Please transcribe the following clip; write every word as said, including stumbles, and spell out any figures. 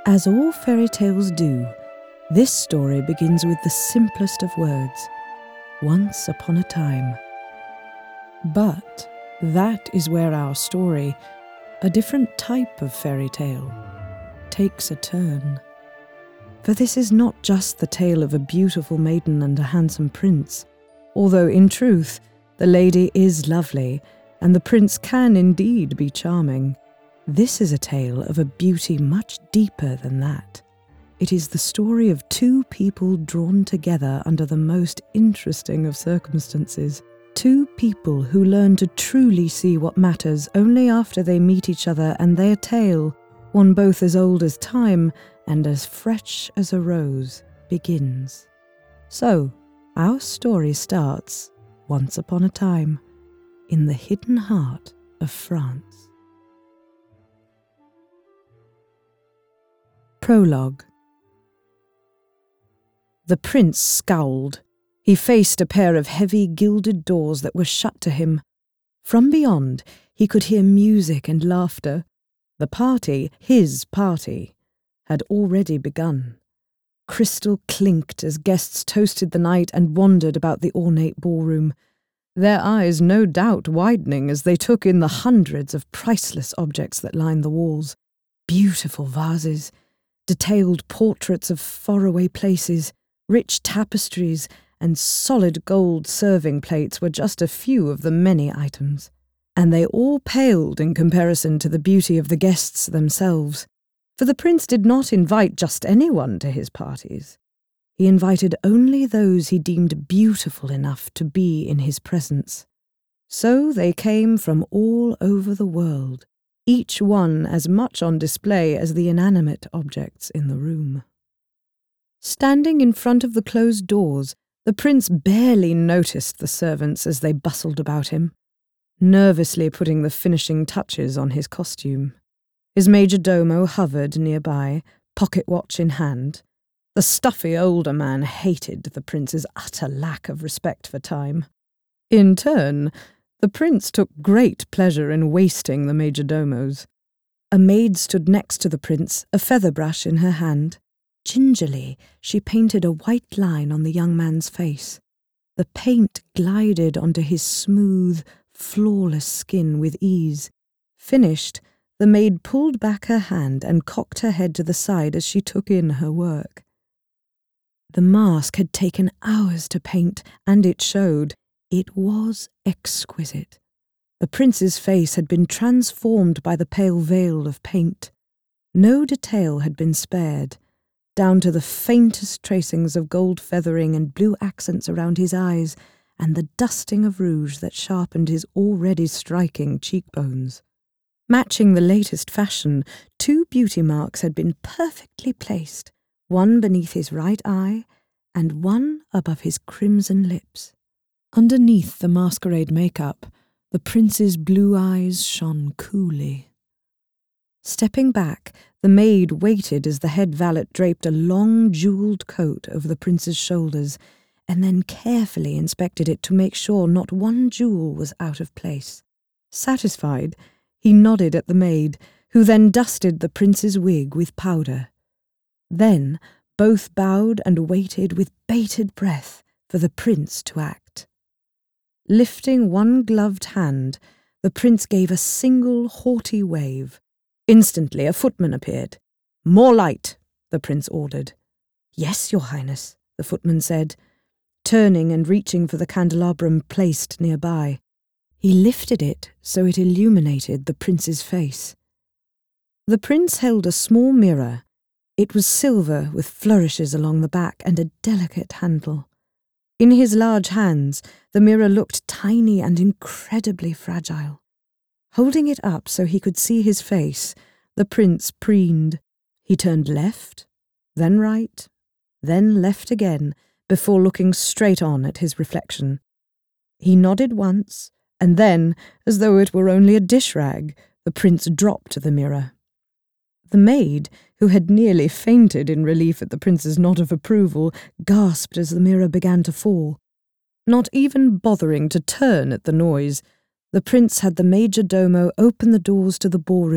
As all fairy tales do, this story begins with the simplest of words, once upon a time. But that is where our story, a different type of fairy tale, takes a turn. For this is not just the tale of a beautiful maiden and a handsome prince, although in truth the lady is lovely and the prince can indeed be charming. This is a tale of a beauty much deeper than that. It is the story of two people drawn together under the most interesting of circumstances. Two people who learn to truly see what matters only after they meet each other, and their tale, one both as old as time and as fresh as a rose, begins. So, our story starts, once upon a time, in the hidden heart of France. Prologue. The prince scowled. He faced a pair of heavy gilded doors that were shut to him. From beyond, he could hear music and laughter. The party, his party, had already begun. Crystal clinked as guests toasted the night and wandered about the ornate ballroom, their eyes no doubt widening as they took in the hundreds of priceless objects that lined the walls. Beautiful vases, detailed portraits of faraway places, rich tapestries, and solid gold serving plates were just a few of the many items, and they all paled in comparison to the beauty of the guests themselves, for the prince did not invite just anyone to his parties. He invited only those he deemed beautiful enough to be in his presence. So they came from all over the world, each one as much on display as the inanimate objects in the room. Standing in front of the closed doors, the prince barely noticed the servants as they bustled about him, nervously putting the finishing touches on his costume. His majordomo hovered nearby, pocket watch in hand. The stuffy older man hated the prince's utter lack of respect for time. In turn, the prince took great pleasure in wasting the majordomos. A maid stood next to the prince, a feather brush in her hand. Gingerly, she painted a white line on the young man's face. The paint glided onto his smooth, flawless skin with ease. Finished, the maid pulled back her hand and cocked her head to the side as she took in her work. The mask had taken hours to paint, and it showed. It was exquisite. The prince's face had been transformed by the pale veil of paint. No detail had been spared, down to the faintest tracings of gold feathering and blue accents around his eyes, and the dusting of rouge that sharpened his already striking cheekbones. Matching the latest fashion, two beauty marks had been perfectly placed, one beneath his right eye and one above his crimson lips. Underneath the masquerade makeup, the prince's blue eyes shone coolly. Stepping back, the maid waited as the head valet draped a long jewelled coat over the prince's shoulders, and then carefully inspected it to make sure not one jewel was out of place. Satisfied, he nodded at the maid, who then dusted the prince's wig with powder. Then both bowed and waited with bated breath for the prince to act. Lifting one gloved hand, the prince gave a single haughty wave. Instantly a footman appeared. "More light," the prince ordered. "Yes, your highness," the footman said, turning and reaching for the candelabrum placed nearby. He lifted it so it illuminated the prince's face. The prince held a small mirror. It was silver with flourishes along the back and a delicate handle. In his large hands, the mirror looked tiny and incredibly fragile. Holding it up so he could see his face, the prince preened. He turned left, then right, then left again, before looking straight on at his reflection. He nodded once, and then, as though it were only a dish rag, the prince dropped the mirror. The maid, who had nearly fainted in relief at the prince's nod of approval, gasped as the mirror began to fall. Not even bothering to turn at the noise, the prince had the majordomo open the doors to the ballroom